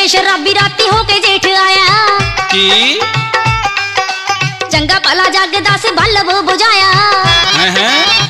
ਵੇ ਸ਼ਰਾਬੀ ਰਾਤੀ ਹੋ ਕੇ ਜੇਠ ਆਇਆ ਕੀ ਚੰਗਾ ਭਲਾ ਜਗਦਾ ਸੀ ਬਲਬ ਬੁਝਾਇਆ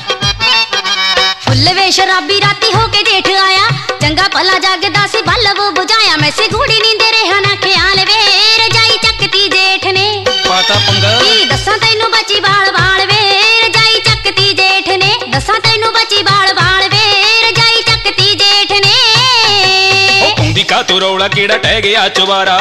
ਫੁੱਲ ਵੇ ਸ਼ਰਾਬੀ ਰਾਤੀ ਹੋ ਕੇ ਜੇਠ ਆਇਆ ਚੰਗਾ ਭਲਾ ਜਗਦਾ ਸੀ ਬਲਬ ਬੁਝਾਇਆ ਮੈਂ ਸੀ ਗੂੜੀ ਨੀਂਦੇ ਰਿਹਾ ਨਾ ਖਿਆਲ ਵੇ ਰਜਾਈ ਚੱਕਤੀ ਜੇਠ ਨੇ ਪਾਤਾ ਪੰਗਾ ਕੀ ਦੱਸਾਂ ਤੈਨੂੰ ਬਚੀ ਬਾਲ ਬਾਲ ਵੇ ਰਜਾਈ ਚੱਕਤੀ ਜੇਠ ਨੇ ਦੱਸਾਂ ਤੈਨੂੰ ਬਚੀ ਬਾਲ ਬਾਲ ਵੇ ਰਜਾਈ ਚੱਕਤੀ ਜੇਠ ਨੇ ਉਹ ਪਾਉਂਦੀ ਕਾ ਤੂੰ ਰੌਲਾ ਕਿਹੜਾ ਟਹਿ ਗਿਆ ਚਵਾਰਾ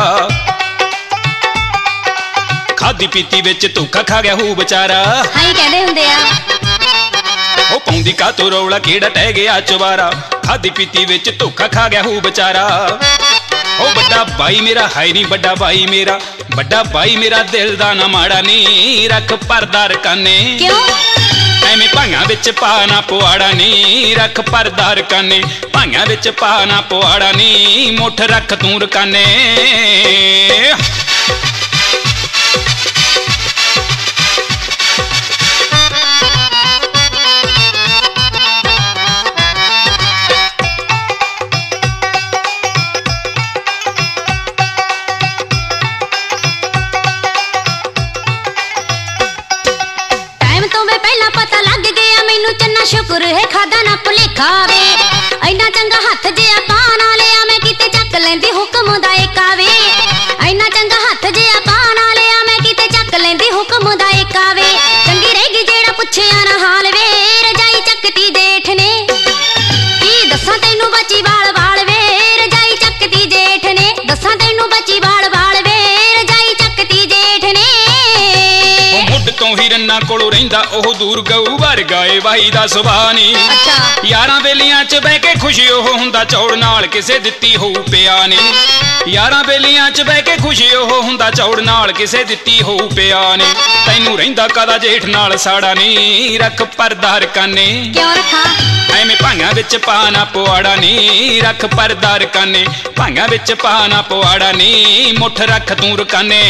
ਖਾਦੀ ਪੀਤੀ ਵਿੱਚ ਧੋਖਾ ਖਾ ਗਿਆ ਹੂ ਵਿਚਾਰਾ ਹਾਈ ਕਹਿੰਦੇ ਹੁੰਦੇ ਆ ਉਹ ਪਾਉਂਦੀ ਕਾ ਤੂੰ ਰੌਲਾ ਕਿਹੜਾ ਟਹਿ ਗਿਆ ਚਵਾਰਾ ਖਾਦੀ ਪੀਤੀ ਵਿੱਚ ਧੋਖਾ ਖਾ ਗਿਆ ਹੂ ਵਿਚਾਰਾ ਉਹ ਵੱਡਾ ਭਾਈ ਮੇਰਾ ਹੈ ਨਹੀਂ ਵੱਡਾ ਭਾਈ ਮੇਰਾ ਦਿਲ ਦਾ ਨਾ ਮਾੜਾ ਨੀ ਰੱਖ ਪਰਦਾ ਰਕਾਨੇ ਕਿਉਂ ਐਵੇਂ ਭਾਈਆਂ ਵਿੱਚ ਪਾ ਨਾ ਪੁਆੜਾ ਨੀ ਰੱਖ ਪਰਦਾ ਰਕਾਨੇ ਭਾਈਆਂ ਵਿੱਚ ਪਾ ਨਾ ਪੁਆੜਾ ਨੀ ਮੁੱਠ ਰੱਖ ਤੂੰ ਰਕਾਨੇ ਸ਼ੁਕਰ ਹੈ ਖਾਦਾ ਨਾ ਭੁਲੇਖਾ ਵੇ ਇੰਨਾ ਚੰਗਾ ਹੱਥ ਜਿਆ ਪਾ ਨਾ ਲਿਆ ਮੈਂ ਕਿਤੇ ਚੱਕ ਲੈਂਦੀ ਹੁਕਮ ਦਾ ਏਕਾ ਵੇ ਇੰਨਾ ਚੰਗਾ ਹੱਥ ਜਿਆ ਪਾ ਨਾ ਲਿਆ ਮੈਂ ਕਿਤੇ ਚੱਕ ਲੈਂਦੀ ਹੁਕਮ ਦਾ ਏਕਾ ਵੇ ਚੰਗੀ ਰਹੇਗੀ ਜਿਹੜਾ ਪੁੱਛਿਆ ਨਾ ਹਾਲ ਵੇ ਰਜਾਈ ਚੱਕਤੀ ਜੇਠ ਨੇ ਕੀ ਦੱਸਾਂ ਤੈਨੂੰ ਬਚੀ ਬਾਲ ਬਾਲ ਵੇ ਰਜਾਈ ਚੱਕਤੀ ਜੇਠ ਨੇ ਦੱਸਾਂ ਤੈਨੂੰ ਬਚੀ ਬਾਲ ਬਾਲ ਵੇ ਰਜਾਈ ਚੱਕਤੀ ਜੇਠ ਨੇ ਉਹ ਮੁੱਢ ਤੋਂ ਹੀ ਰੰਨਾ ਕੋਲੋਂ ਰਹਿੰਦਾ ਉਹ ਦੂਰ ਗਊ ਵਰਗਾ ਏ ਵਾਹੀ ਦਾ ਸੁਭਾਅ ਨੀ ਯਾਰਾਂ ਵੇਲੀਆਂ 'ਚ ਬਹਿ ਕੇ ਖੁਸ਼ੀ ਉਹ ਹੁੰਦਾ ਚੌੜ ਨਾਲ ਕਿਸੇ ਦਿੱਤੀ ਹੋਊ ਪਿਆ ਨੀ ਯਾਰਾਂ ਵੇਲੀਆਂ 'ਚ ਬਹਿ ਕੇ ਖੁਸ਼ੀ ਉਹ ਹੁੰਦਾ ਚੌੜ ਨਾਲ ਕਿਸੇ ਦਿੱਤੀ ਹੋਊ ਪਿਆ ਨੀ ਤੈਨੂੰ ਰਹਿੰਦਾ ਕਾਦਾ ਜੇਠ ਨਾਲ ਸਾੜਾ ਨੀ ਰੱਖ ਪਰਦਾ ਰਕਾਨੇ ਕਿਉਂ ਰੱਖਾਂ ਐਵੇਂ ਭਾਈਆਂ ਵਿੱਚ ਪਾ ਨਾ ਪੁਆੜਾ ਨੀ ਰੱਖ ਪਰਦਾ ਰਕਾਨੇ ਭਾਈਆਂ ਵਿੱਚ ਪਾ ਨਾ ਪੁਆੜਾ ਨੀ ਮੁੱਠ ਰੱਖ ਤੂੰ ਰਕਾਨੇ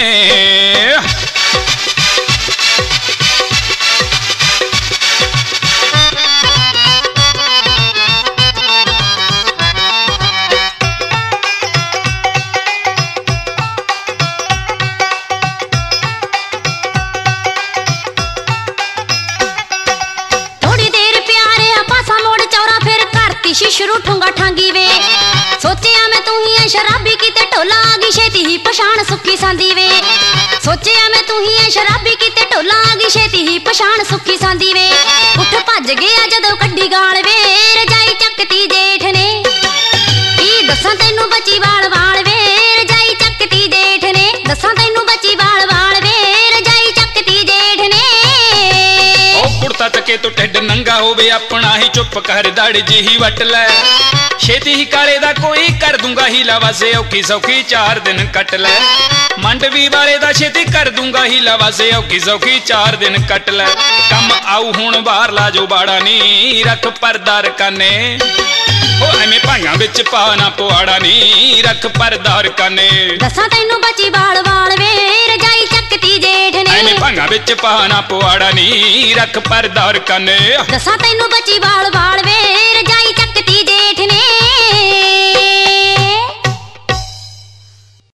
ਸ਼ੁਰੂ ਠੁੰਗਾ ਠਾਂਗੀ ਵੇ ਸੋਚਿਆ ਮੈਂ ਤੂੰ ਹੀ ਐ ਸ਼ਰਾਬੀ ਕਿਤੇ ਢੋਲਾ ਆ ਗਈ ਛੇਤੀ ਹੀ ਪਛਾਣ ਸੁੱਖੀ ਸਾਂਦੀ ਵੇ ਸੋਚਿਆ ਮੈਂ ਤੂੰ ਹੀ ਐ ਸ਼ਰਾਬੀ ਕਿਤੇ ਢੋਲਾ ਆ ਗਈ ਛੇਤੀ ਹੀ ਪਛਾਣ ਸੁੱਖੀ ਸਾਂਦੀ ਵੇ ਉੱਠ ਭੱਜ ਗਿਆ ਜਦੋਂ ਕੱਢੀ ਗਾਲ ਵੇ ਰਜਾਈ ਚੱਕਤੀ ਜੇਠ ਨੇ ਕੀ ਦੱਸਾਂ ਤੈਨੂੰ ਬਚੀ ਵਾਲ ਵਾਲ ਵੇ ਰਜਾਈ ਚੱਕਤੀ ਜੇਠ ਨੇ ਦੱਸਾਂ ਤੈਨੂੰ ਬਚੀ ਵਾਲ ਵਾਲ ਵੇ ਰਜਾਈ ਚੱਕਤੀ ਜੇਠ ਨੇ ਉਹ ਕੁੜਤਾ ਚੱਕੇ ਤੋਂ ਢਿੱਡ ਨੰਗਾ ਹੋਵੇ ਆਪਣਾ ਹੀ ਚੁੱਪ ਕਰ ਦੜ ਜਿਹੀ ਵੱਟ ਲੈ ਛੇਤੀ ਹੀ ਕਾਲੇ ਦਾ ਕੋਈ ਕਰ ਦੂੰਗਾ ਹੀਲਾ ਵਾਸੇ ਔਖੀ ਸੌਖੀ 4 ਦਿਨ ਕੱਟ ਲੈ ਮੰਡਵੀ ਵਾਲੇ ਦਾ ਛੇਤੀ ਕਰ ਦੂੰਗਾ ਹੀਲਾ ਵਾਸੇ ਔਖੀ ਸੌਖੀ 4 ਦਿਨ ਕੱਟ ਲੈ ਕੰਮ ਆਊ ਹੁਣ ਬਾਹਰ ਲਾ ਜੋ ਬਾੜਾ ਨੀ ਰੱਖ ਪਰਦਾ ਰਕਾਨੇ ਉਹ ਐਵੇਂ ਭਾਈਆਂ ਵਿੱਚ ਪਾ ਨਾ ਪੁਆੜਾ ਨੀ ਰੱਖ ਪਰਦਾ ਰਕਾਨੇ ਦੱਸਾਂ ਤੈਨੂੰ ਬਚੀ ਬਾਲ ਵਾਲ ਵੇ ਰਜਾਈ ਚੱਕਤੀ ਜੇਠ ਨੇ ਐਵੇਂ ਭਾਈਆਂ ਵਿੱਚ ਪਾ ਨਾ ਪੁਆੜਾ ਨੀ ਰੱਖ ਪਰਦਾ ਰਕਾਨੇ ਦੱਸਾਂ ਤੈਨੂੰ ਬਚੀ ਬਾਲ